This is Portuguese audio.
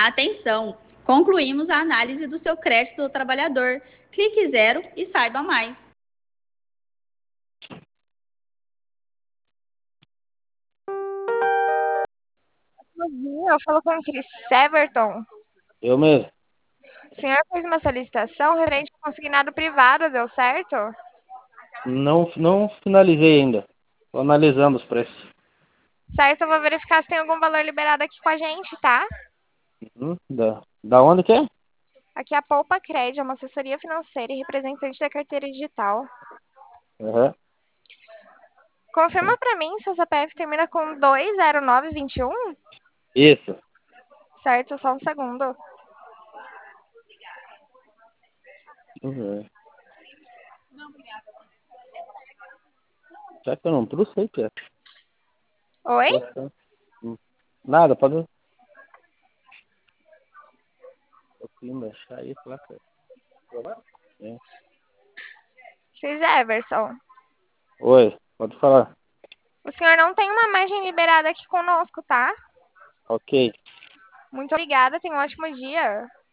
Atenção! Concluímos a análise do seu crédito do trabalhador. Clique zero e saiba mais. Bom dia, eu falo com o Chris Severton. Eu mesmo. O senhor fez uma solicitação referente ao consignado privado, deu certo? Não finalizei ainda. Tô analisando os preços. Certo, eu vou verificar se tem algum valor liberado aqui com a gente, tá? Da onde que é? Aqui é a Poupa Cred, é uma assessoria financeira e representante da carteira digital. Uhum. Confirma pra mim se o CPF termina com 20921? Isso. Certo, só um segundo. Uhum. Será que eu não trouxe aí, Pia? Oi? Nada, pode. Eu queria deixar isso lá, cara. É. Chris Everson. Oi, pode falar. O senhor não tem uma margem liberada aqui conosco, tá? Ok. Muito obrigada, tenha um ótimo dia.